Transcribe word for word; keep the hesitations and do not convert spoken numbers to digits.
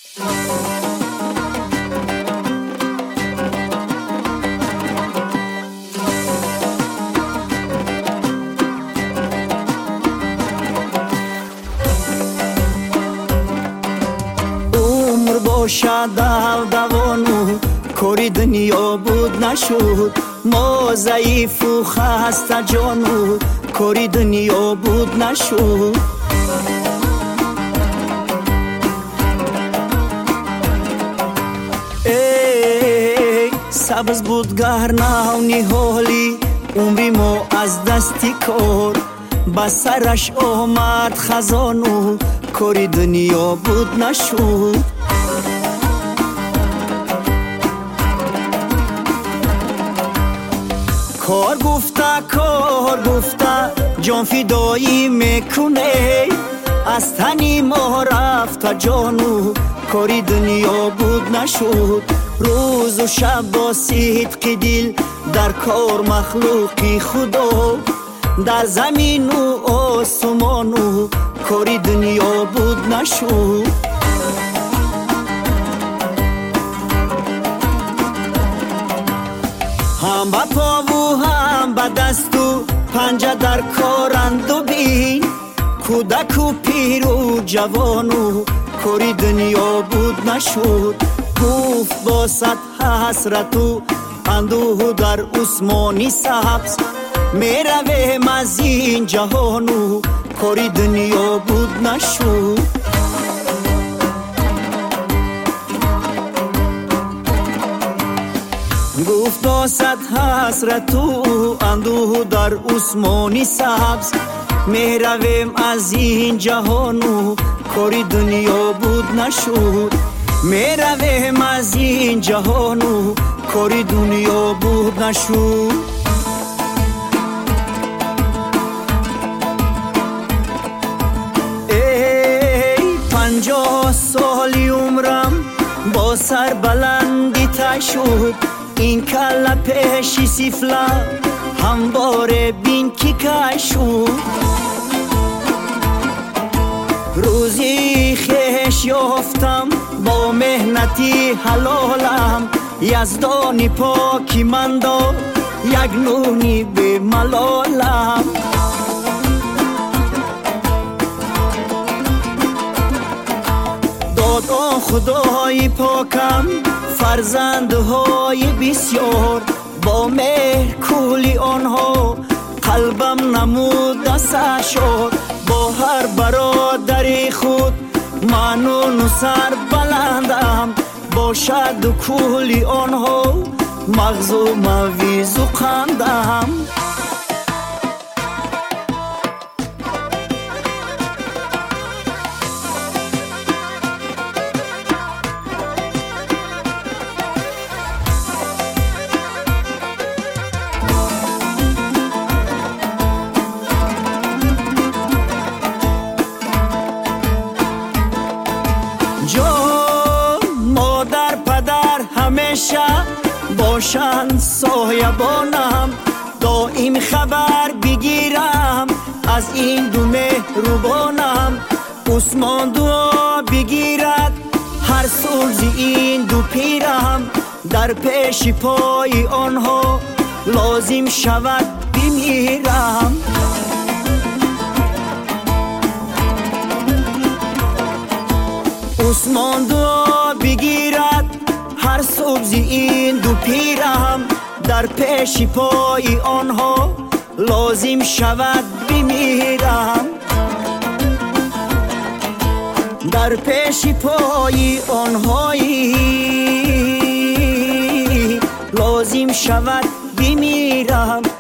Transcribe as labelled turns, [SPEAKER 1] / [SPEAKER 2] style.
[SPEAKER 1] عمر باشد دوانو کاری دنیا بود نشد، ما ضعیف و خسته جانو کاری دنیا بود نشد. ای سبز بود گرنا و نهالی عمری ما از دستی کار، با سرش آمد خزانو کاری دنیا بود نشد. کار گفته کار گفته جان فدایی میکنه، از تنی ما رفته جانو کاری دنیا بود نشد. روز و شب با صدق دل در کار مخلوقی خدا، در زمین و آسمان و کاری دنیا بود نشد. هم با پا و هم با دست و پنجه در کارند و بین، کودک و پیر و جوان و کاری دنیا بود نشد. گفت با صد حسرت و اندوه در عثمانی سبز، میرویم از این جهان و کاری دنیا بود نشد. گفت با صد حسرت و اندوه در عثمانی سبز، میرویم از این جهان و کاری دنیا بود نشد. میرویم از این جهان و کاری دنیا بود نشد. ای پنجاه سالی عمرم با سر بلندی تا شد، این کله پیشی سیفلا همواره بین کی که شد. روزی خیش یافتم با مهنتی حلالم، یزدانی پاکی من داد یک نونی به ملالم. داد آن خدای پاکم فرزندهای بسیار، با مهر کولی آنها قلبم نمود سرشار. با هر برادر خود منون و سر بلندم، باشد و کولی آنها مغز و مویز و قندم. مادر پدر همیشه باشند سایبانم، دائم خبر بگیرم از این دو مهربانم. عثمان دعا بگیرد هر سوز این دو پیرم، در پیش پای آنها لازم شود بمیرم. عثمان دعا بگیرد هر سبز این دو پیرم، در پیش پای آنها لازم شود بمیرم. در پیش پای آنهایی لازم شود بمیرم.